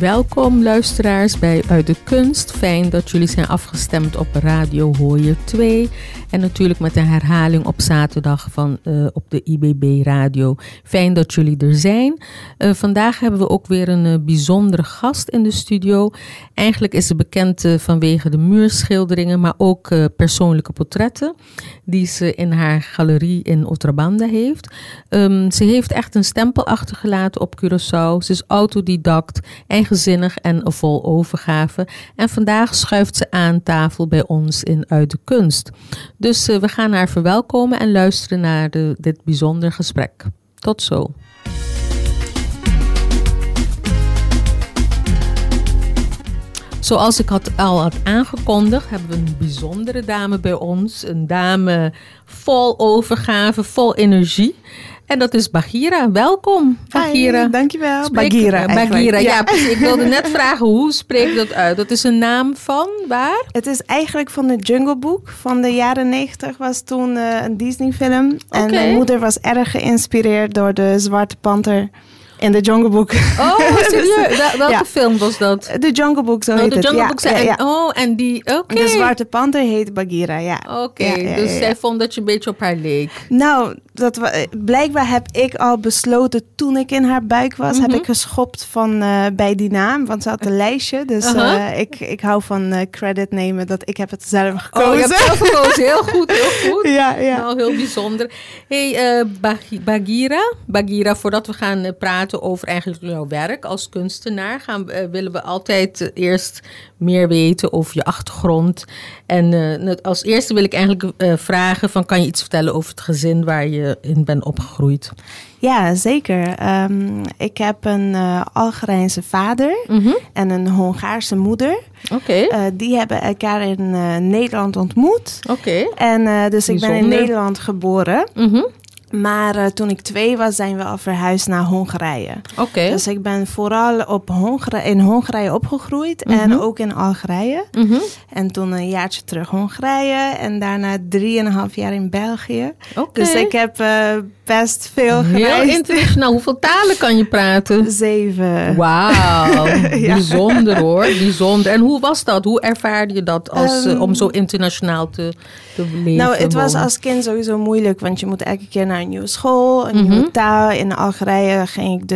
Welkom luisteraars bij Uit de Kunst. Fijn dat jullie zijn afgestemd op Radio Hooier 2. En natuurlijk met een herhaling op zaterdag op de IBB Radio. Fijn dat jullie er zijn. Vandaag hebben we ook weer een bijzondere gast in de studio. Eigenlijk is ze bekend vanwege de muurschilderingen, maar ook persoonlijke portretten die ze in haar galerie in Otrabanda heeft. Ze heeft echt een stempel achtergelaten op Curaçao. Ze is autodidact, eigenzinnig en vol overgave. En vandaag schuift ze aan tafel bij ons in Uit de Kunst. Dus we gaan haar verwelkomen en luisteren naar dit bijzonder gesprek. Tot zo. Zoals ik al had aangekondigd, hebben we een bijzondere dame bij ons. Een dame vol overgave, vol energie. En dat is Baghira. Welkom, Baghira. Hi, dankjewel. Baghira, ja, precies. Ik wilde net vragen, hoe spreek je dat uit? Dat is een naam van waar? Het is eigenlijk van de Jungle Book. Van de jaren 90 was toen een Disney-film. Okay. En mijn moeder was erg geïnspireerd door de Zwarte Panter in de Jungle Book. Oh, serieus? Welke film was dat? De Jungle Book, zo heet het. De Jungle Book. En die, oké. De Zwarte Panter heet Baghira, ja. Oké, dus zij vond dat je een beetje op haar leek. Nou, blijkbaar heb ik al besloten toen ik in haar buik was, heb ik geschopt bij die naam, want ze had een lijstje. Dus ik hou van credit nemen dat ik heb het zelf gekozen. Oh, je hebt het zelf gekozen. Heel goed, heel goed. Ja. Nou, heel bijzonder. Hey, Baghira, voordat we gaan praten over eigenlijk jouw werk als kunstenaar, willen we altijd eerst meer weten over je achtergrond. En als eerste wil ik eigenlijk vragen van, kan je iets vertellen over het gezin waar je in bent opgegroeid? Ja, zeker. Ik heb een Algerijnse vader en een Hongaarse moeder. Okay. Die hebben elkaar in Nederland ontmoet. Okay. En dus bijzonder. Ik ben in Nederland geboren. Maar toen ik 2 was, zijn we al verhuisd naar Hongarije. Okay. Dus ik ben vooral in Hongarije opgegroeid en ook in Algerije. En toen een jaartje terug Hongarije en daarna 3,5 jaar in België. Okay. Dus ik heb best veel gereisd. Heel internationaal. Hoeveel talen kan je praten? 7. Wauw, bijzonder hoor. Bijzonder. En hoe was dat? Hoe ervaarde je dat om zo internationaal te leven? Nou, het was als kind sowieso moeilijk, want je moet elke keer naar een nieuwe school, een nieuwe taal. In Algerije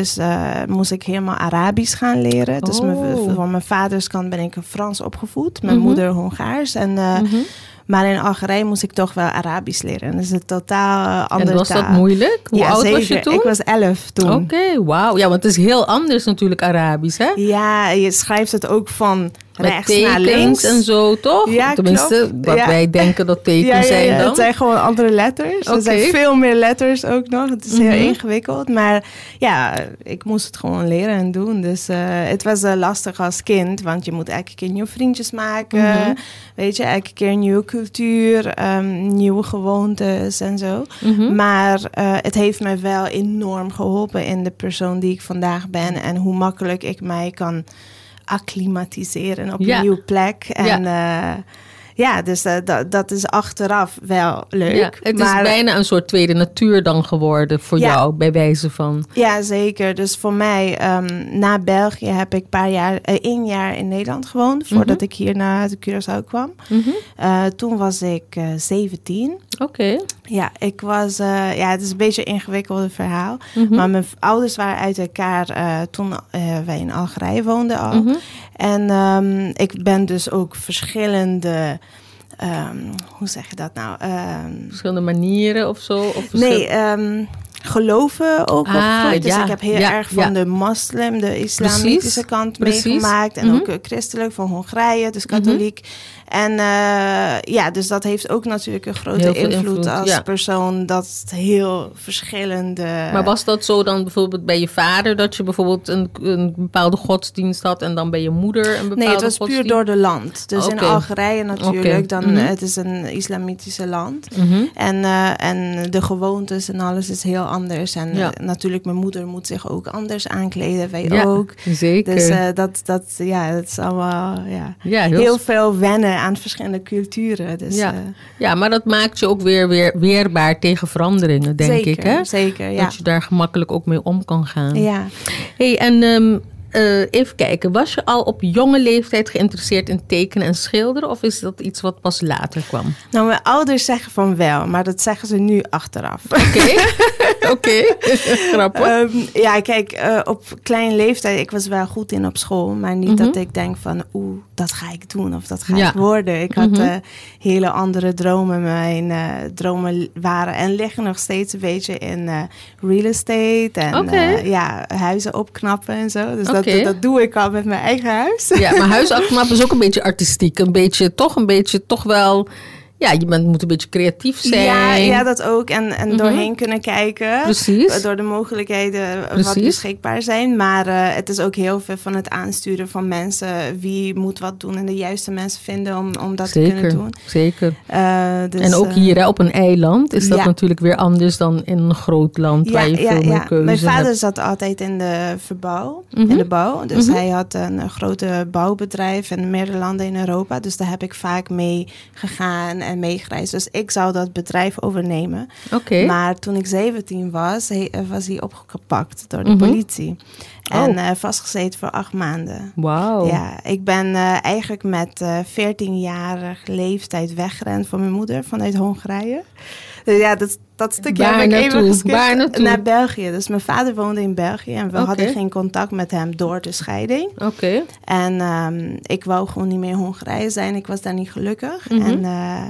moest ik helemaal Arabisch gaan leren. Dus van mijn vaders kant ben ik Frans opgevoed, mijn moeder Hongaars. Maar in Algerije moest ik toch wel Arabisch leren. Dat is een totaal andere taal. En was dat moeilijk? Hoe oud was je toen? Ik was 11 toen. Oké, wauw. Ja, want het is heel anders natuurlijk Arabisch, hè? Ja, je schrijft het ook van met rechts tekens naar links en zo, toch? Ja, tenminste, wat wij denken dat tekens zijn dan. Het zijn gewoon andere letters. Er zijn veel meer letters ook nog. Het is heel ingewikkeld. Maar ja, ik moest het gewoon leren en doen. Dus het was lastig als kind. Want je moet elke keer nieuwe vriendjes maken. Weet je, elke keer een nieuwe cultuur. Nieuwe gewoontes en zo. Maar het heeft me wel enorm geholpen in de persoon die ik vandaag ben. En hoe makkelijk ik mij kan acclimatiseren op een nieuwe plek. En dus dat is achteraf wel leuk. Ja, het is bijna een soort tweede natuur dan geworden voor jou, bij wijze van. Ja, zeker. Dus voor mij, na België heb ik 1 jaar in Nederland gewoond, voordat ik hier naar de Curaçao kwam. Toen was ik 17. Oké. Ja, ik was, het is een beetje een ingewikkeld verhaal. Maar mijn ouders waren uit elkaar toen wij in Algerije woonden al. En ik ben dus ook verschillende, hoe zeg je dat nou? Verschillende manieren of zo? Of geloven ook opgegroeid. Dus ik heb heel erg van de islamitische kant meegemaakt. En ook christelijk van Hongarije, dus katholiek. En dus dat heeft ook natuurlijk een grote invloed als persoon. Dat het heel verschillende. Maar was dat zo dan bijvoorbeeld bij je vader, dat je bijvoorbeeld een bepaalde godsdienst had en dan bij je moeder een bepaalde godsdienst? Nee, het was puur door de land. Dus in Algerije natuurlijk, dan het is een islamitische land. En de gewoontes en alles is heel anders. En natuurlijk, mijn moeder moet zich ook anders aankleden. Wij ook. Zeker. Dus dat is allemaal heel veel wennen aan verschillende culturen. Dus, maar dat maakt je ook weer weerbaar tegen veranderingen, denk ik. Hè? Zeker, ja. Dat je daar gemakkelijk ook mee om kan gaan. Ja. Hey, en even kijken. Was je al op jonge leeftijd geïnteresseerd in tekenen en schilderen? Of is dat iets wat pas later kwam? Nou, mijn ouders zeggen van wel. Maar dat zeggen ze nu achteraf. Oké. Grappig. Ja, kijk, op kleine leeftijd, ik was wel goed in op school. Maar niet dat ik denk van, dat ga ik doen of dat ga ik worden. Ik had hele andere dromen. Mijn dromen waren en liggen nog steeds een beetje in real estate. En huizen opknappen en zo. Dus dat doe ik al met mijn eigen huis. Ja, maar huis opknappen is ook een beetje artistiek. Een beetje toch wel... Ja, je moet een beetje creatief zijn. Ja, dat ook. En doorheen kunnen kijken. Precies. Door de mogelijkheden wat beschikbaar zijn. Maar het is ook heel veel van het aansturen van mensen. Wie moet wat doen en de juiste mensen vinden om dat te kunnen doen. Zeker. Dus, en ook hier op een eiland is dat natuurlijk weer anders dan in een groot land waar je veel meer keuze hebt. Mijn vader zat altijd in de verbouw. In de bouw. Dus hij had een grote bouwbedrijf in meerdere landen in Europa. Dus daar heb ik vaak mee gegaan en meegereisd. Dus ik zou dat bedrijf overnemen. Maar toen ik 17 was hij opgepakt door de politie. En vastgezeten voor 8 maanden. Wauw. Ja, ik ben eigenlijk met 14-jarige leeftijd weggerend van mijn moeder vanuit Hongarije. Dus ja, dat stukje heb ik even geskipt naar België. Dus mijn vader woonde in België en we hadden geen contact met hem door de scheiding. En ik wou gewoon niet meer in Hongarije zijn. Ik was daar niet gelukkig. En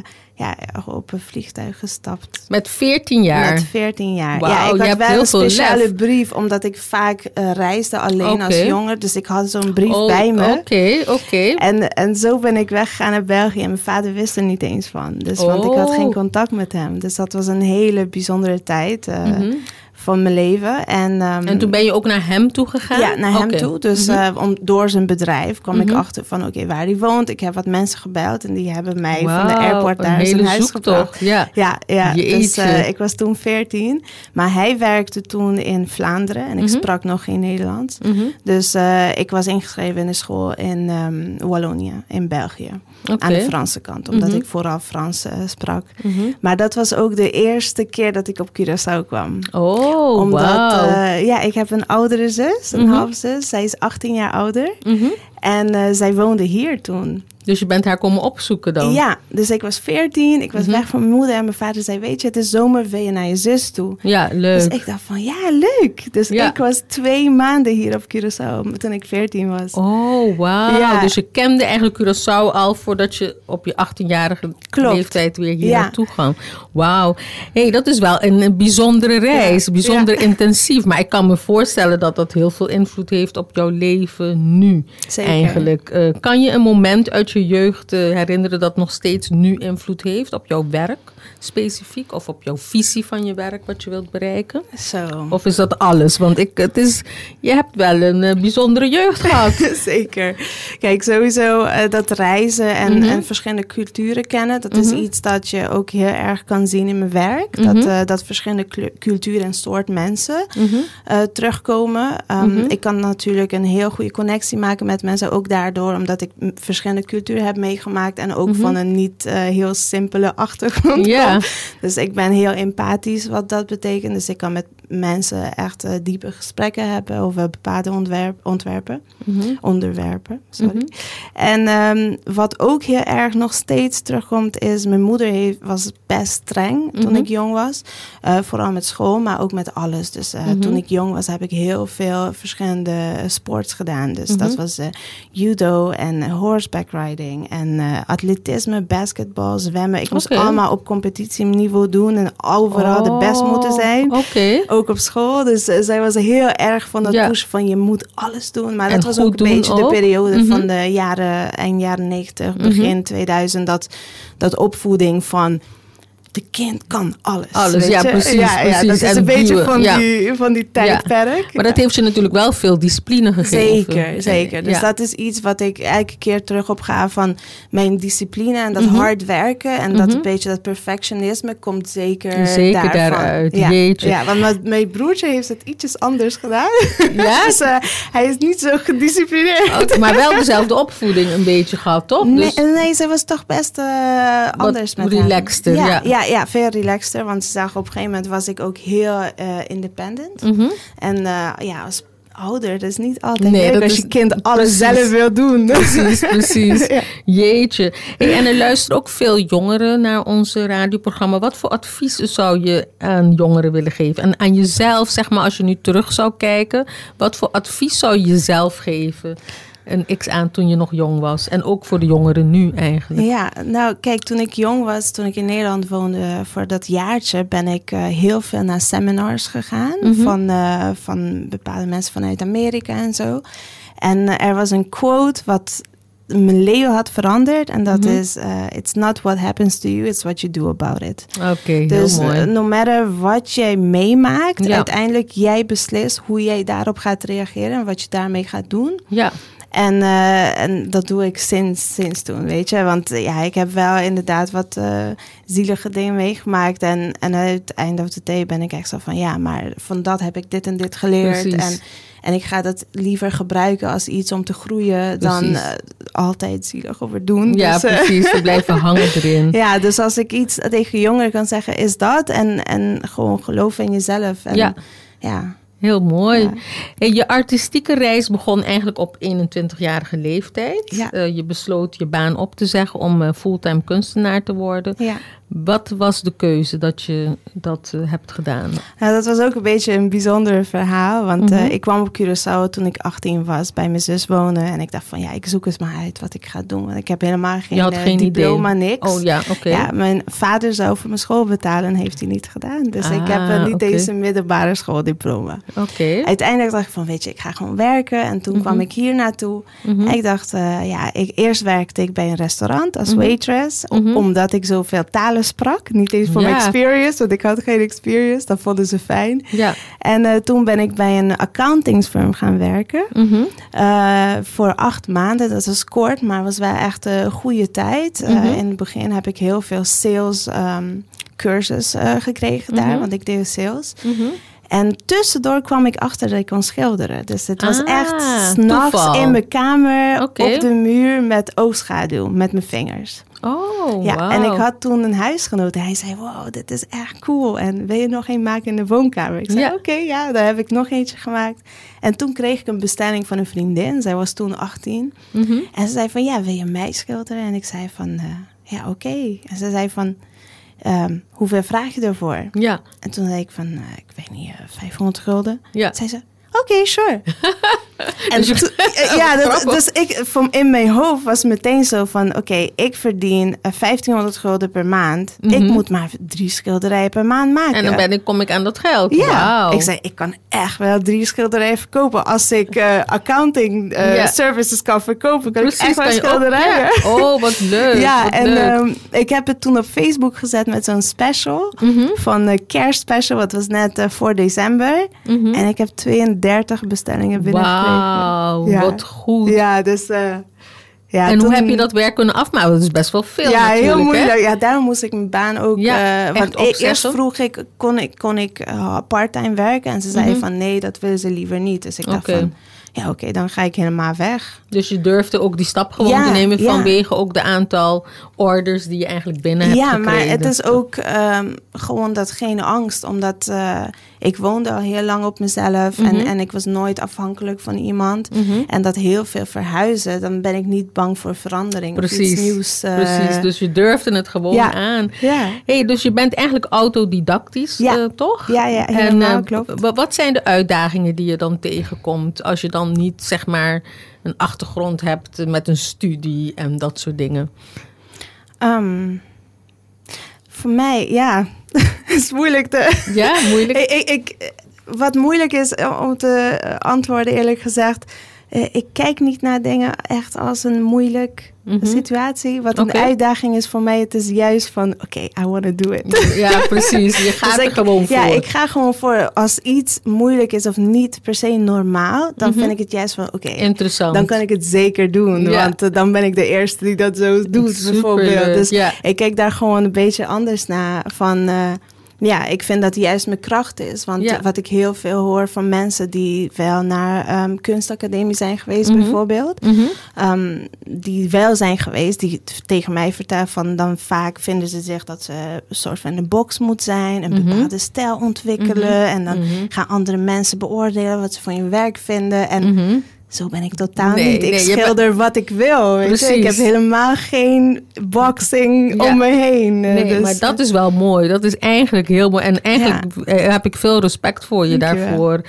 op een vliegtuig gestapt. Met 14 jaar? Met 14 jaar. Wow, ja, ik had wel een speciale brief, omdat ik vaak reisde alleen als jonger. Dus ik had zo'n brief bij me. Oké. En zo ben ik weggegaan naar België. En mijn vader wist er niet eens van. Dus, want ik had geen contact met hem. Dus dat was een hele bijzondere tijd van mijn leven. En toen ben je ook naar hem toe gegaan? Ja, naar hem toe. Dus door zijn bedrijf kwam ik achter van waar hij woont. Ik heb wat mensen gebeld en die hebben mij van de airport naar zijn huis gebracht. Ja. Dus ik was toen 14. Maar hij werkte toen in Vlaanderen en ik sprak nog geen Nederlands. Dus ik was ingeschreven in de school in Wallonië, in België. Aan de Franse kant, omdat ik vooral Frans sprak. Maar dat was ook de eerste keer dat ik op Curaçao kwam. Omdat, ik heb een oudere zus, een halfzus. Zij is 18 jaar ouder. En zij woonde hier toen. Dus je bent haar komen opzoeken dan? Ja, dus ik was 14. Ik was weg van mijn moeder. En mijn vader zei, weet je, het is zomer, wil je naar je zus toe? Ja, leuk. Dus ik dacht van, ja, leuk. Dus ik was 2 maanden hier op Curaçao toen ik 14 was. Oh, wauw. Ja. Dus je kende eigenlijk Curaçao al voordat je op je 18-jarige leeftijd weer hier naartoe ging. Wauw. Hey, dat is wel een bijzondere reis. Bijzonder intensief. Maar ik kan me voorstellen dat dat heel veel invloed heeft op jouw leven nu. Zeker. Eigenlijk. Kan je een moment uit je jeugd herinneren dat nog steeds nu invloed heeft op jouw werk specifiek? Of op jouw visie van je werk, wat je wilt bereiken? Zo. Of is dat alles? Want je hebt wel een bijzondere jeugd gehad. Zeker. Kijk, sowieso dat reizen en verschillende culturen kennen, dat is iets dat je ook heel erg kan zien in mijn werk. Dat verschillende culturen en soort mensen terugkomen. Ik kan natuurlijk een heel goede connectie maken met mensen, ook daardoor, omdat ik verschillende culturen heb meegemaakt en ook van een niet heel simpele achtergrond kom. Dus ik ben heel empathisch wat dat betekent. Dus ik kan met mensen echt diepe gesprekken hebben over bepaalde onderwerpen. Sorry. En wat ook heel erg nog steeds terugkomt is, mijn moeder was best streng toen ik jong was. Vooral met school, maar ook met alles. Dus toen ik jong was, heb ik heel veel verschillende sports gedaan. Dus dat was judo en horseback riding en atletisme, basketbal, zwemmen. Ik moest allemaal op competitieniveau doen en overal de best moeten zijn. Ook op school. Dus zij was heel erg van dat pushen van je moet alles doen. Maar dat was ook een beetje de periode van de eind jaren 90, begin 2000. Dat opvoeding van de kind kan alles. Precies. Ja, dat is een beetje van die tijdperk. Maar dat heeft je natuurlijk wel veel discipline gegeven. Zeker. Dus dat is iets wat ik elke keer terug op ga van mijn discipline en dat hard werken en dat een beetje dat perfectionisme komt zeker daaruit. Jeetje. Ja, want mijn broertje heeft het ietsjes anders gedaan. Ja? Dus hij is niet zo gedisciplineerd. Maar wel dezelfde opvoeding een beetje gehad, toch? Nee, ze was toch best anders met hem. Relaxter, Ja, veel relaxter. Want ze zagen op een gegeven moment was ik ook heel independent. En ouder. Dat is niet altijd leuk als je kind alles zelf wil doen. Precies. Ja. Jeetje. Hey, en er luisteren ook veel jongeren naar onze radioprogramma. Wat voor adviezen zou je aan jongeren willen geven? En aan jezelf, zeg maar, als je nu terug zou kijken. Wat voor advies zou je jezelf geven? Een x aan toen je nog jong was. En ook voor de jongeren nu eigenlijk. Ja, nou kijk, toen ik jong was, toen ik in Nederland woonde, voor dat jaartje ben ik heel veel naar seminars gegaan. Van bepaalde mensen vanuit Amerika en zo. En er was een quote wat mijn leven had veranderd. En dat is, it's not what happens to you, it's what you do about it. Oké, dus heel mooi. No matter wat jij meemaakt, uiteindelijk jij beslist hoe jij daarop gaat reageren en wat je daarmee gaat doen. Ja. En dat doe ik sinds toen, weet je. Want ik heb wel inderdaad wat zielige dingen meegemaakt. En aan het einde of de day ben ik echt zo van... maar van dat heb ik dit en dit geleerd. En ik ga dat liever gebruiken als iets om te groeien... dan altijd zielig over doen. Ja, dus, precies. We blijven hangen erin. Ja, dus als ik iets tegen jongeren kan zeggen, is dat. En gewoon geloven in jezelf. En, ja. Heel mooi. Ja. Hey, je artistieke reis begon eigenlijk op 21-jarige leeftijd. Ja. Je besloot je baan op te zeggen om fulltime kunstenaar te worden. Ja. Wat was de keuze dat je dat hebt gedaan? Nou, dat was ook een beetje een bijzonder verhaal. Want ik kwam op Curaçao toen ik 18 was, bij mijn zus wonen. En ik dacht van, ik zoek eens maar uit wat ik ga doen. Want ik heb helemaal geen diploma, idee. niks. Oh ja, oké. Ja, mijn vader zou voor mijn school betalen en heeft hij niet gedaan. Dus ik heb niet deze middelbare schooldiploma. Okay. Uiteindelijk dacht ik van, weet je, ik ga gewoon werken. En toen kwam ik hier naartoe. En ik dacht, eerst werkte ik bij een restaurant als waitress. Omdat ik zoveel talen sprak. Niet eens voor mijn experience, want ik had geen experience. Dat vonden ze fijn. Ja. En toen ben ik bij een accountingsfirm gaan werken. Voor 8 maanden. Dat was kort, maar was wel echt een goede tijd. In het begin heb ik heel veel sales cursus gekregen daar, want ik deed sales. En tussendoor kwam ik achter dat ik kon schilderen. Dus het was echt 's nachts in mijn kamer op de muur met oogschaduw, met mijn vingers. Oh, ja, wow. En ik had toen een huisgenoot. Hij zei, wow, dit is echt cool. En wil je nog een maken in de woonkamer? Ik zei, oké, daar heb ik nog eentje gemaakt. En toen kreeg ik een bestelling van een vriendin. Zij was toen 18. En ze zei van, wil je mij schilderen? En ik zei van, oké. En ze zei van... hoeveel vraag je ervoor? Ja. En toen zei ik van, ik weet niet, 500 gulden. Ja. Zei ze, oké, sure. En dus ik, in mijn hoofd was meteen zo van, oké, ik verdien 1500 gulden per maand. Ik moet maar 3 schilderijen per maand maken. En dan kom ik aan dat geld. Ja, wow. Ik zei, ik kan echt wel 3 schilderijen verkopen. Als ik accounting services kan verkopen, kan ik echt wel schilderijen. Oh, wat leuk. Ja, en ik heb het toen op Facebook gezet met zo'n special. Van kerstspecial, wat was net voor december. En ik heb 32 bestellingen binnengekregen. Wauw, wat goed. Ja, dus... en hoe heb je dat werk kunnen afmaken? Dat is best wel veel natuurlijk. Ja, heel moeilijk. Hè? Ja, daarom moest ik mijn baan ook... want eerst vroeg ik, kon ik parttime werken? En ze zei van, nee, dat willen ze liever niet. Dus ik dacht van... Ja, oké, dan ga ik helemaal weg. Dus je durfde ook die stap gewoon te nemen... vanwege ook de aantal orders die je eigenlijk binnen hebt gekregen. Ja, maar het is ook gewoon dat geen angst. Omdat ik woonde al heel lang op mezelf... En ik was nooit afhankelijk van iemand. En dat heel veel verhuizen... dan ben ik niet bang voor verandering. Precies, of iets nieuws. Precies, dus je durfde het gewoon aan. Ja. Hey, dus je bent eigenlijk autodidactisch, toch? Ja, helemaal, klopt. Wat zijn de uitdagingen die je dan tegenkomt... als je dan niet, zeg maar, een achtergrond hebt met een studie en dat soort dingen? Voor mij, is moeilijk te... Ja, moeilijk? Wat moeilijk is om te antwoorden, eerlijk gezegd... ik kijk niet naar dingen echt als een moeilijk situatie. Wat een uitdaging is voor mij. Het is juist van, oké, I want to do it. Ja, precies. Je gaat er gewoon voor. Ja, ik ga gewoon voor. Als iets moeilijk is of niet per se normaal... dan vind ik het juist van, oké, interessant. Dan kan ik het zeker doen. Ja. Want dan ben ik de eerste die dat zo doet, bijvoorbeeld. Dus ik kijk daar gewoon een beetje anders naar. Van... ja, ik vind dat juist mijn kracht is. Want wat ik heel veel hoor van mensen die wel naar kunstacademie zijn geweest bijvoorbeeld. Die wel zijn geweest, die tegen mij vertellen van dan vaak vinden ze zich dat ze een soort van in de box moet zijn. Een bepaalde stijl ontwikkelen. En dan gaan andere mensen beoordelen wat ze van je werk vinden. En zo ben ik totaal niet. Ik schilder wat ik wil. Weet je? Ik heb helemaal geen boxing om me heen. Nee, maar dat is wel mooi. Dat is eigenlijk heel mooi. En eigenlijk heb ik veel respect voor je daarvoor.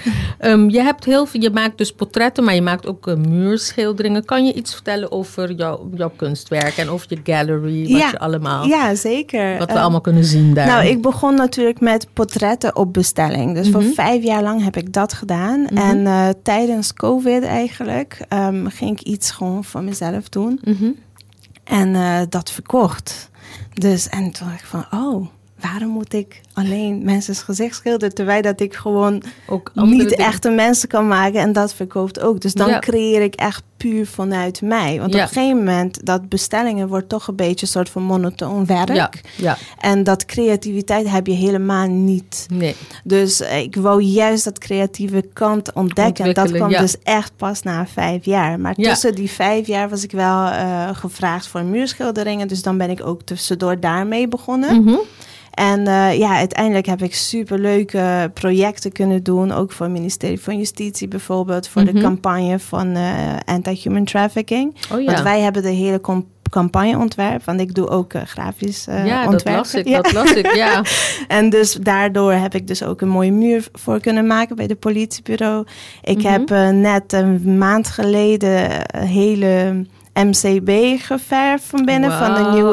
Je maakt dus portretten, maar je maakt ook muurschilderingen. Kan je iets vertellen over jouw kunstwerk en over je gallery? Wat je allemaal... Ja, zeker. Wat we allemaal kunnen zien daar. Nou, ik begon natuurlijk met portretten op bestelling. Dus voor 5 jaar lang heb ik dat gedaan. En tijdens COVID eigenlijk ging ik iets gewoon voor mezelf doen. En dat verkocht. Dus, en toen dacht ik van, waarom moet ik alleen mensen's gezicht schilderen, terwijl dat ik gewoon ook niet echte mensen kan maken en dat verkoopt ook. Dus dan creëer ik echt puur vanuit mij. Want op een gegeven moment, dat bestellingen wordt toch een beetje een soort van monotoon werk. Ja. En dat creativiteit heb je helemaal niet. Nee. Dus ik wou juist dat creatieve kant ontdekken. En dat kwam dus echt pas na 5 jaar. Maar tussen die 5 jaar was ik wel gevraagd voor muurschilderingen. Dus dan ben ik ook tussendoor daarmee begonnen. En uiteindelijk heb ik superleuke projecten kunnen doen. Ook voor het ministerie van Justitie bijvoorbeeld. Voor de campagne van anti-human trafficking. Want wij hebben de hele campagne ontwerp. Want ik doe ook grafisch ontwerpen. Dat las ik, ja. En dus daardoor heb ik dus ook een mooie muur voor kunnen maken bij de politiebureau. Ik heb net een maand geleden hele MCB geverfd van binnen van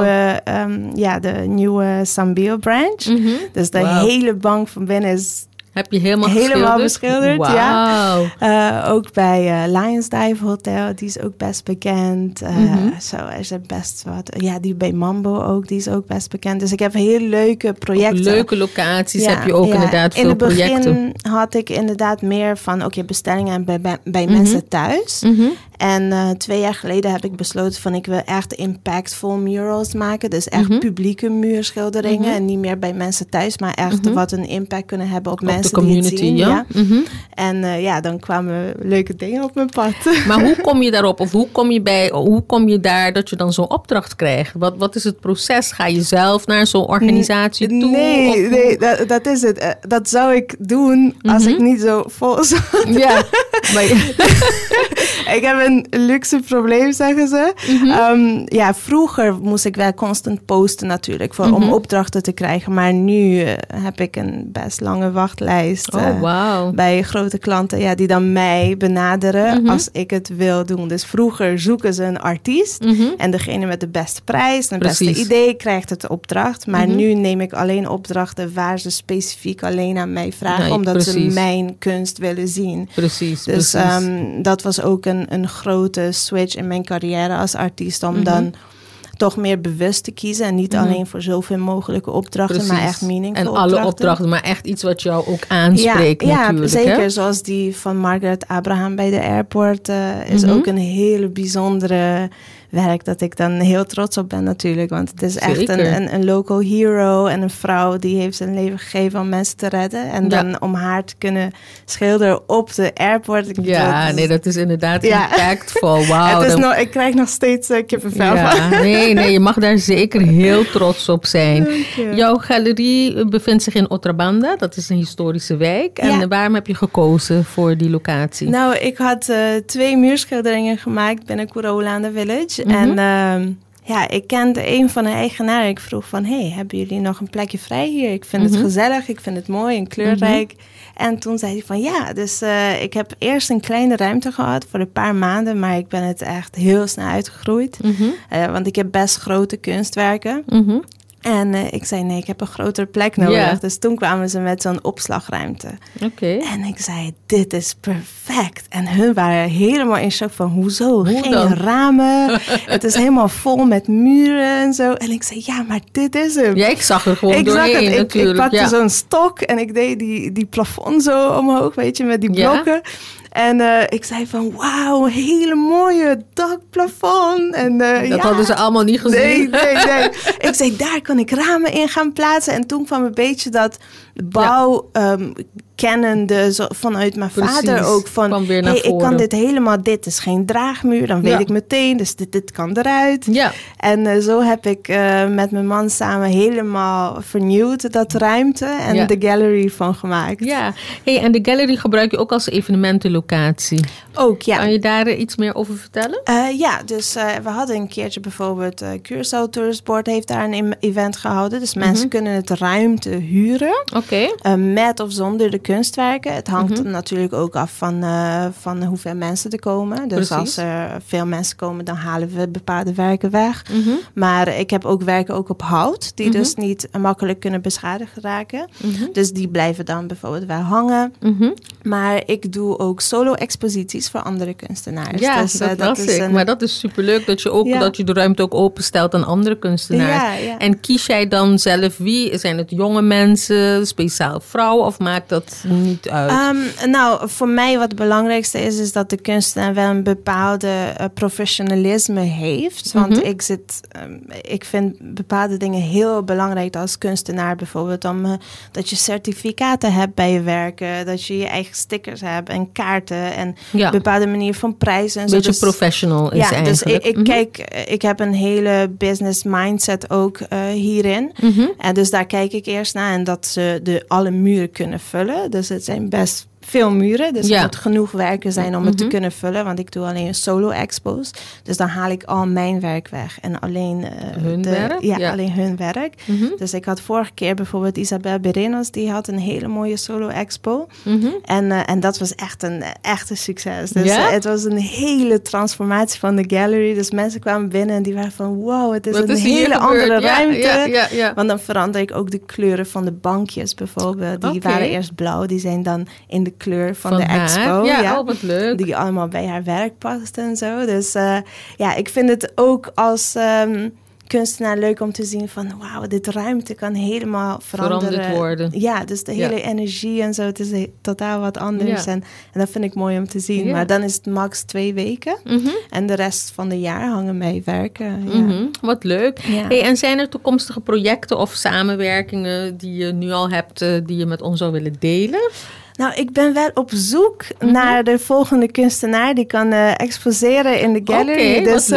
de nieuwe Sambil branch. Dus de hele bank van binnen is heb je helemaal beschilderd. Wow. Ja. Ook bij Lions Dive Hotel, die is ook best bekend. Zo is er best wat. Ja, die bij Mambo ook, die is ook best bekend. Dus ik heb heel leuke projecten. Ook leuke locaties heb je ook inderdaad veel projecten. In het begin had ik inderdaad meer van bestellingen bij mensen thuis. En 2 jaar geleden heb ik besloten van ik wil echt impactful murals maken. Dus echt publieke muurschilderingen. En niet meer bij mensen thuis, maar echt wat een impact kunnen hebben op mensen. De community, die het zien, En dan kwamen leuke dingen op mijn pad. Maar hoe kom je daarop? Of hoe kom je daar dat je dan zo'n opdracht krijgt? Wat is het proces? Ga je zelf naar zo'n organisatie toe? Nee, dat is het. Dat zou ik doen als ik niet zo vol zat. Ja, maar ik heb een luxe probleem, zeggen ze. Vroeger moest ik wel constant posten natuurlijk om opdrachten te krijgen. Maar nu heb ik een best lange wachtlijst bij grote klanten die dan mij benaderen als ik het wil doen. Dus vroeger zoeken ze een artiest en degene met de beste prijs en het beste idee krijgt het opdracht. Maar nu neem ik alleen opdrachten waar ze specifiek alleen aan mij vragen, omdat ze mijn kunst willen zien. Dus dat was ook een grote switch in mijn carrière als artiest om dan toch meer bewust te kiezen. En niet alleen voor zoveel mogelijke opdrachten, maar echt meaningful en alle opdrachten, maar echt iets wat jou ook aanspreekt natuurlijk. Ja, zeker. Hè? Zoals die van Margaret Abraham bij de airport is ook een hele bijzondere werk dat ik dan heel trots op ben natuurlijk. Want het is echt een local hero en een vrouw die heeft zijn leven gegeven om mensen te redden. En dan om haar te kunnen schilderen op de airport. Dat is inderdaad impactvol. Wow, ik krijg nog steeds kippenvel van. Nee, je mag daar zeker heel trots op zijn. Jouw galerie bevindt zich in Otrabanda. Dat is een historische wijk. En waarom heb je gekozen voor die locatie? Nou, ik had 2 muurschilderingen gemaakt binnen Kuroulanda Village. En ik kende een van de eigenaren. Ik vroeg van, hebben jullie nog een plekje vrij hier? Ik vind het gezellig, ik vind het mooi en kleurrijk. En toen zei hij van dus ik heb eerst een kleine ruimte gehad voor een paar maanden. Maar ik ben het echt heel snel uitgegroeid. Want ik heb best grote kunstwerken. En ik zei, nee, ik heb een grotere plek nodig. Yeah. Dus toen kwamen ze met zo'n opslagruimte. Okay. En ik zei, dit is perfect. En hun waren helemaal in shock van, hoezo? Geen dan? Ramen. Het is helemaal vol met muren en zo. En ik zei, ja, maar dit is hem. Ja, ik zag er gewoon doorheen natuurlijk. Ik pakte zo'n stok en ik deed die plafond zo omhoog, weet je, met die blokken. En ik zei van, wauw, een hele mooie dakplafond. En, dat hadden ze allemaal niet gezien. Nee. Ik zei, daar kan ik ramen in gaan plaatsen. En toen kwam een beetje dat bouw kennende vanuit mijn vader ook. Van, ik kan dit helemaal, dit is geen draagmuur. Dan weet ik meteen, dus dit kan eruit. Ja. En zo heb ik met mijn man samen helemaal vernieuwd dat ruimte en de gallery van gemaakt. Ja, en de gallery gebruik je ook als evenementenlocatie. Ook, ja. Kan je daar iets meer over vertellen? Dus we hadden een keertje bijvoorbeeld Curaçao Tourist Board heeft daar een event gehouden. Dus mensen kunnen het ruimte huren. Met of zonder de kunstwerken. Het hangt natuurlijk ook af van hoeveel mensen er komen. Dus als er veel mensen komen, dan halen we bepaalde werken weg. Maar ik heb ook werken ook op hout, die dus niet makkelijk kunnen beschadigd raken. Dus die blijven dan bijvoorbeeld wel hangen. Maar ik doe ook solo-exposities voor andere kunstenaars. Ja, dus, dat is ik. Maar dat is superleuk dat je ook dat je de ruimte ook openstelt aan andere kunstenaars. Ja. En kies jij dan zelf wie? Zijn het jonge mensen, speciaal vrouwen, of maakt dat niet uit? Voor mij wat het belangrijkste is dat de kunstenaar wel een bepaalde professionalisme heeft. Want ik vind bepaalde dingen heel belangrijk als kunstenaar. Bijvoorbeeld dat je certificaten hebt bij je werken. Dat je je eigen stickers hebt en kaarten. En een bepaalde manier van prijzen. Een beetje professional is eigenlijk. Dus ik heb een hele business mindset ook hierin. En dus daar kijk ik eerst naar. En dat ze alle muren kunnen vullen. Dus het zijn best veel muren. Dus het moet genoeg werken zijn om het te kunnen vullen. Want ik doe alleen solo-expos. Dus dan haal ik al mijn werk weg. En alleen hun werk? Ja, alleen hun werk. Dus ik had vorige keer bijvoorbeeld Isabel Berenos. Die had een hele mooie solo-expo. En dat was echt een succes. Dus het was een hele transformatie van de gallery. Dus mensen kwamen binnen en die waren van, wow, het is een hele andere ruimte. Ja. Want dan verander ik ook de kleuren van de bankjes bijvoorbeeld. Die waren eerst blauw. Die zijn dan in de kleur van de expo. Ja, wat leuk. Die allemaal bij haar werk past en zo. Dus ik vind het ook als kunstenaar leuk om te zien van, wauw, dit ruimte kan helemaal veranderd worden. Ja, dus de hele energie en zo, het is totaal wat anders. Ja. En dat vind ik mooi om te zien. Ja. Maar dan is het max 2 weken. En de rest van het jaar hangen mijn werken. Ja. Wat leuk. Ja. Hey, en zijn er toekomstige projecten of samenwerkingen die je nu al hebt, die je met ons zou willen delen? Nou, ik ben wel op zoek naar de volgende kunstenaar die kan exposeren in de gallery. Dus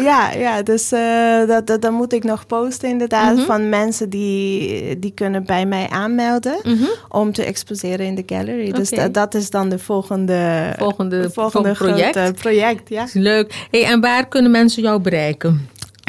leuk. Dat moet ik nog posten inderdaad van mensen die kunnen bij mij aanmelden om te exposeren in de gallery. Dus dat is dan de volgende project. Ja. Leuk. Hey, en waar kunnen mensen jou bereiken?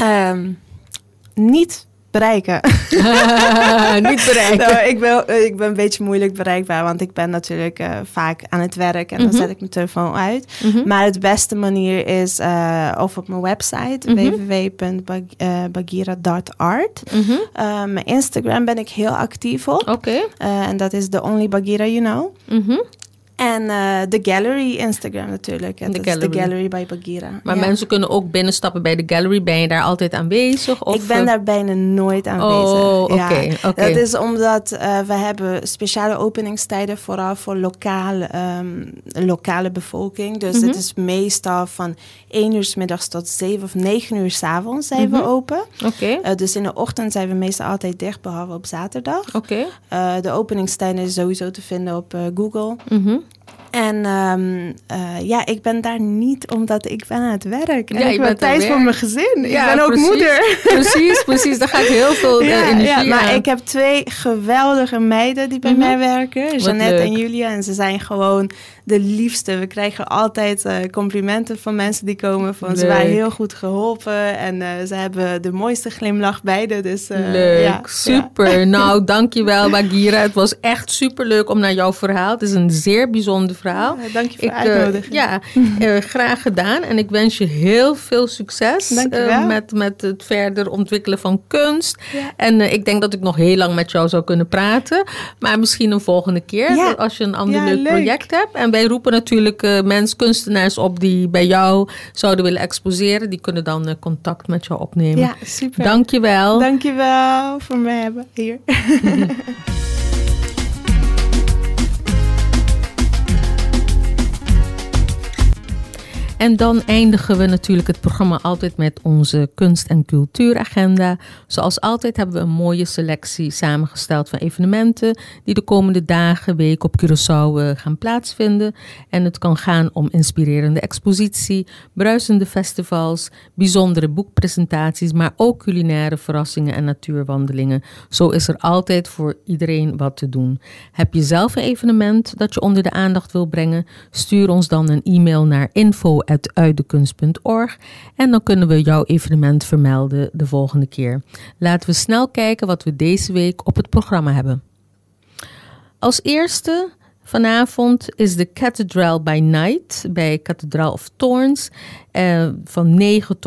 Niet bereiken. Niet bereiken. Nou, ik ben een beetje moeilijk bereikbaar, want ik ben natuurlijk vaak aan het werk en dan zet ik mijn telefoon uit. Maar het beste manier is of op mijn website www.bagheera.art. Mijn Instagram ben ik heel actief op. En dat is The Only Bagheera You Know. En de gallery Instagram natuurlijk. En dat is de gallery by Bagheera. Maar mensen kunnen ook binnenstappen bij de gallery. Ben je daar altijd aanwezig? Of? Ik ben daar bijna nooit aanwezig. Oké. Dat is omdat we hebben speciale openingstijden vooral voor lokale bevolking. Dus het is meestal van 1 uur 's middags tot 7 of 9 uur 's avonds zijn we open. Dus in de ochtend zijn we meestal altijd dicht, behalve op zaterdag. De openingstijden is sowieso te vinden op Google. En ik ben daar niet omdat ik ben aan het werk. En ik ben tijd voor mijn gezin. Ik ben ook moeder. Precies. Daar gaat heel veel energie aan. Maar ik heb 2 geweldige meiden die bij mij werken. Jeannette en Julia. En ze zijn gewoon de liefste. We krijgen altijd complimenten van mensen die komen. Van ze waren heel goed geholpen. En ze hebben de mooiste glimlach beide. Dus, leuk, super. Ja. Nou, dankjewel Bagheera. Het was echt superleuk om naar jouw verhaal. Het is een zeer bijzonder verhaal. Dank je voor uitnodiging. Graag gedaan. En ik wens je heel veel succes met het verder ontwikkelen van kunst. Ja. En ik denk dat ik nog heel lang met jou zou kunnen praten. Maar misschien een volgende keer als je een ander leuk project hebt. En wij roepen natuurlijk kunstenaars op die bij jou zouden willen exposeren. Die kunnen dan contact met jou opnemen. Ja, super. Dank je wel. Dank je wel voor mij hebben hier. En dan eindigen we natuurlijk het programma altijd met onze kunst- en cultuuragenda. Zoals altijd hebben we een mooie selectie samengesteld van evenementen die de komende dagen, week op Curaçao gaan plaatsvinden. En het kan gaan om inspirerende expositie, bruisende festivals, bijzondere boekpresentaties, maar ook culinaire verrassingen en natuurwandelingen. Zo is er altijd voor iedereen wat te doen. Heb je zelf een evenement dat je onder de aandacht wil brengen? Stuur ons dan een e-mail naar info@uitdekunst.org en dan kunnen we jouw evenement vermelden de volgende keer. Laten we snel kijken wat we deze week op het programma hebben. Als eerste vanavond is de Cathedral by Night bij Cathedral of Thorns van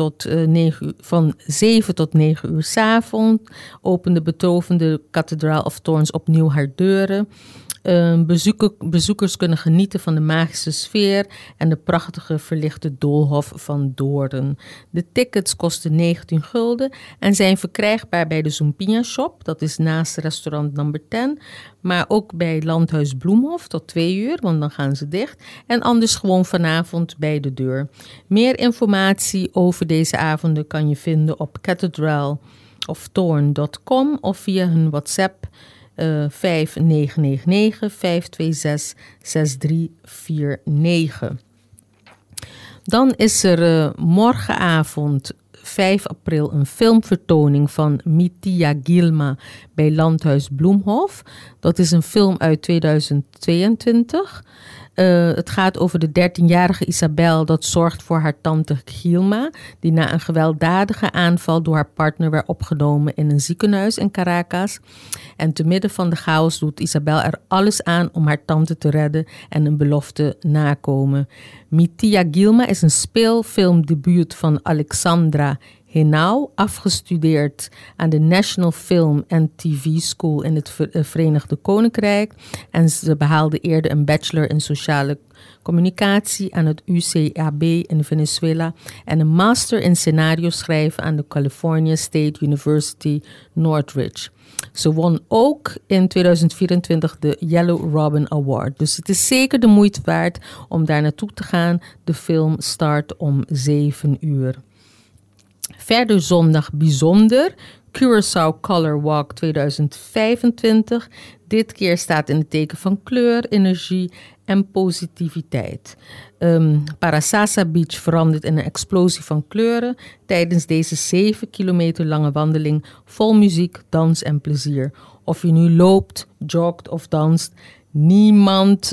7 tot 9 uur 's avonds. Opent de betovende Cathedral of Thorns opnieuw haar deuren. Bezoekers kunnen genieten van de magische sfeer en de prachtige verlichte doolhof van Doorn. De tickets kosten 19 gulden en zijn verkrijgbaar bij de Zumpinha Shop, dat is naast restaurant number 10, maar ook bij Landhuis Bloemhof tot 2 uur, want dan gaan ze dicht. En anders gewoon vanavond bij de deur. Meer informatie over deze avonden kan je vinden op cathedralofthorn.com of via hun WhatsApp 5999-526-6349. Dan is er morgenavond 5 april een filmvertoning van Mitya Gilma bij Landhuis Bloemhof. Dat is een film uit 2022. Het gaat over de 13-jarige Isabel dat zorgt voor haar tante Gilma, die na een gewelddadige aanval door haar partner werd opgenomen in een ziekenhuis in Caracas. En te midden van de chaos doet Isabel er alles aan om haar tante te redden en een belofte nakomen. Mitya Gilma is een speelfilmdebuut van Alexandra Henao, afgestudeerd aan de National Film and TV School in het Verenigd Koninkrijk. En ze behaalde eerder een bachelor in sociale communicatie aan het UCAB in Venezuela en een master in scenario schrijven aan de California State University Northridge. Ze won ook in 2024 de Yellow Robin Award. Dus het is zeker de moeite waard om daar naartoe te gaan. De film start om 7 uur. Verder zondag bijzonder, Curaçao Color Walk 2025. Dit keer staat in het teken van kleur, energie en positiviteit. Parasasa Beach verandert in een explosie van kleuren tijdens deze 7 kilometer lange wandeling vol muziek, dans en plezier. Of je nu loopt, joggt of danst, niemand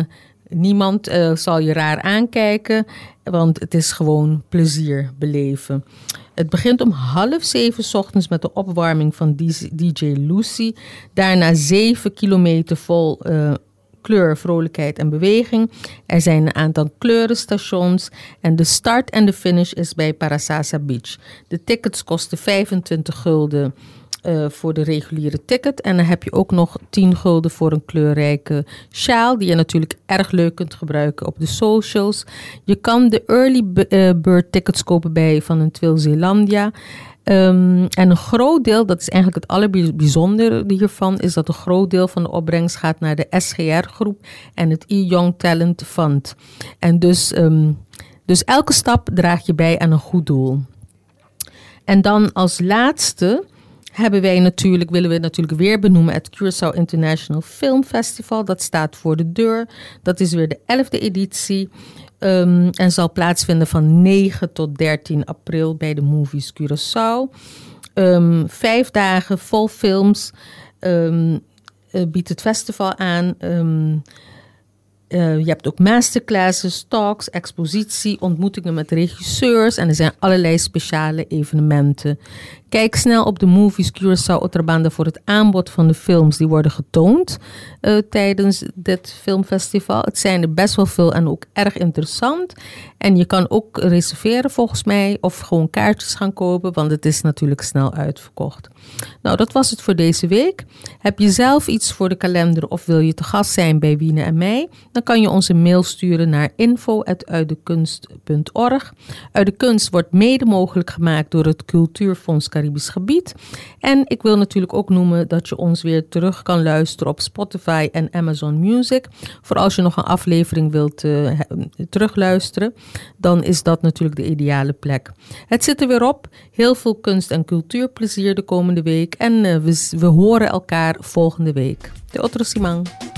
zal je raar aankijken, want het is gewoon plezier beleven. Het begint om 6:30 ochtends met de opwarming van DJ Lucy. Daarna 7 kilometer vol kleur, vrolijkheid en beweging. Er zijn een aantal kleurenstations en de start en de finish is bij Parasasa Beach. De tickets kosten 25 gulden voor de reguliere ticket. En dan heb je ook nog 10 gulden voor een kleurrijke sjaal, die je natuurlijk erg leuk kunt gebruiken op de socials. Je kan de early bird tickets kopen bij Van een Twil Zeelandia. En een groot deel, dat is eigenlijk het allerbijzondere hiervan, is dat een groot deel van de opbrengst gaat naar de SGR-groep en het E-Young Talent Fund. En dus elke stap draag je bij aan een goed doel. En dan als laatste willen we natuurlijk weer benoemen het Curaçao International Film Festival. Dat staat voor de deur. Dat is weer de 11e editie. En zal plaatsvinden van 9 tot 13 april bij de Movies Curaçao. 5 dagen vol films biedt het festival aan. Je hebt ook masterclasses, talks, expositie, ontmoetingen met regisseurs en er zijn allerlei speciale evenementen. Kijk snel op de Movies Curaçao Otrabanda voor het aanbod van de films die worden getoond tijdens dit filmfestival. Het zijn er best wel veel en ook erg interessant. En je kan ook reserveren volgens mij of gewoon kaartjes gaan kopen, want het is natuurlijk snel uitverkocht. Nou, dat was het voor deze week. Heb je zelf iets voor de kalender of wil je te gast zijn bij Wiene en mij? Dan kan je ons een mail sturen naar info@uitdekunst.org. Uit de Kunst wordt mede mogelijk gemaakt door het Cultuurfonds Caribisch gebied. En ik wil natuurlijk ook noemen dat je ons weer terug kan luisteren op Spotify en Amazon Music. Voor als je nog een aflevering wilt terugluisteren, dan is dat natuurlijk de ideale plek. Het zit er weer op. Heel veel kunst- en cultuurplezier de komende week. En we horen elkaar volgende week. De Otro Simang.